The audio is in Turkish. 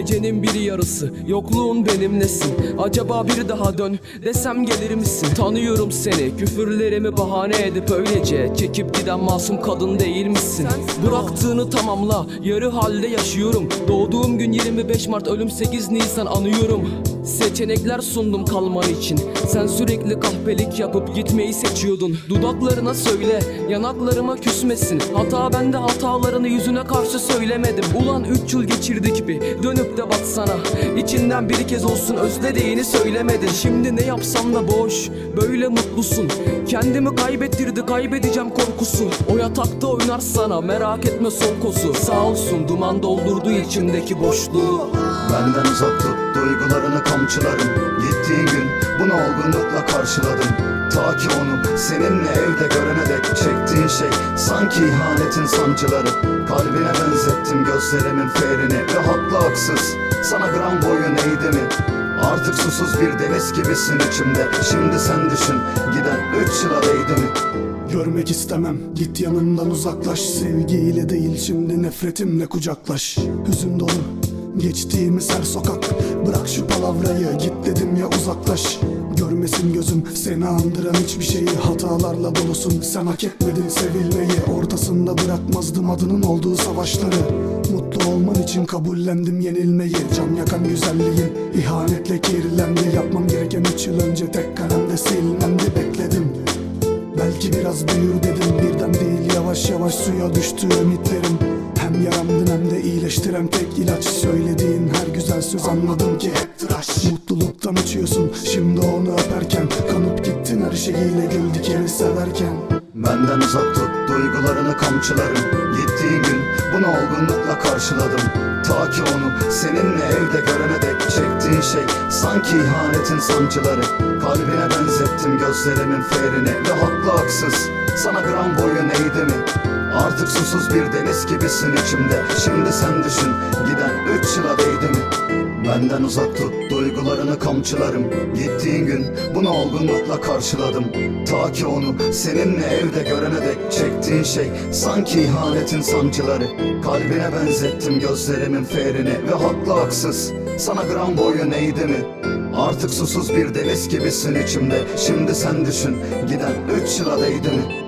Gecenin bir yarısı, yokluğun benim nesin? Acaba bir daha dön desem gelir misin? Tanıyorum seni, küfürlerimi bahane edip öylece çekip giden masum kadın değil misin? Bıraktığını tamamla, yarı halde yaşıyorum. Doğduğum gün 25 Mart, ölüm 8 Nisan anıyorum. Seçenekler sundum kalman için, sen sürekli kahpelik yapıp gitmeyi seçiyordun. Dudaklarına söyle, yanaklarıma küsmesin. Hata bende, hatalarını yüzüne karşı söylemedim. Ulan 3 yıl geçirdik bir, dönüp de baksana. İçinden bir kez olsun özlediğini söylemedin. Şimdi ne yapsam da boş, böyle mutlusun. Kendimi kaybettirdi, kaybedeceğim korkusu. O yatakta oynar sana, merak etme son kozu. Sağ olsun duman doldurdu içimdeki boşluğu. Benden uzak tut duygularını kamçılarım. Gittiğin gün bunu olgunlukla karşıladım. Ta ki onu seninle evde görene dek çektiğin şey sanki ihanetin sancıları. Kalbine benzettim gözlerimin ferini ve haklı haksız sana gram boyun eğdi mi? Artık susuz bir deniz gibisin içimde. Şimdi sen düşün, giden 3 yıla değdi mi? Görmek istemem, git yanımdan uzaklaş. Sevgiyle değil şimdi nefretimle kucaklaş. Hüzün dolu geçtiğimiz her sokak. Bırak şu palavrayı, git dedim ya uzaklaş. Görmesin gözüm seni andıran hiçbir şeyi. Hatalarla dolusun, sen hak etmedin sevilmeyi. Ortasında bırakmazdım adının olduğu savaşları. Mutlu olman için kabullendim yenilmeyi. Can yakan güzelliğin ihanetle kirlendi. Yapmam gereken 3 yıl önce tek kalemde silmendi. Bekledim, belki biraz büyür dedim. Birden değil yavaş yavaş suya düştü ümitlerim. Hem yaramdın hem de iyileştiren tek ilaç. Söylediğin her güzel söz anladım ki hep tıraş. Mutluluktan uçuyorsun şimdi onu öperken. Kanıp gittin her şeyiyle, gül dikeni severken. Benden uzak tut duygularını kamçılarım. Gittiğin gün bunu olgunlukla karşıladım. Ta ki onu seninle evde görene dek çektiğin şey sanki ihanetin sancıları. Kalbine benzettim gözlerimin ferini ve haklı haksız sana gram boyun eğdi mi? Artık susuz bir deniz gibisin içimde. Şimdi sen düşün, giden 3 yıla değdi mi? Benden uzak tut duygularını kamçılarım. Gittiğin gün bunu olgunlukla karşıladım. Ta ki onu seninle evde görene dek çektiğin şey sanki ihanetin sancıları. Kalbine benzettim gözlerimin ferini ve haklı haksız sana gram boyun eğdi mi? Artık susuz bir deniz gibisin içimde. Şimdi sen düşün, giden 3 yıla değdi mi?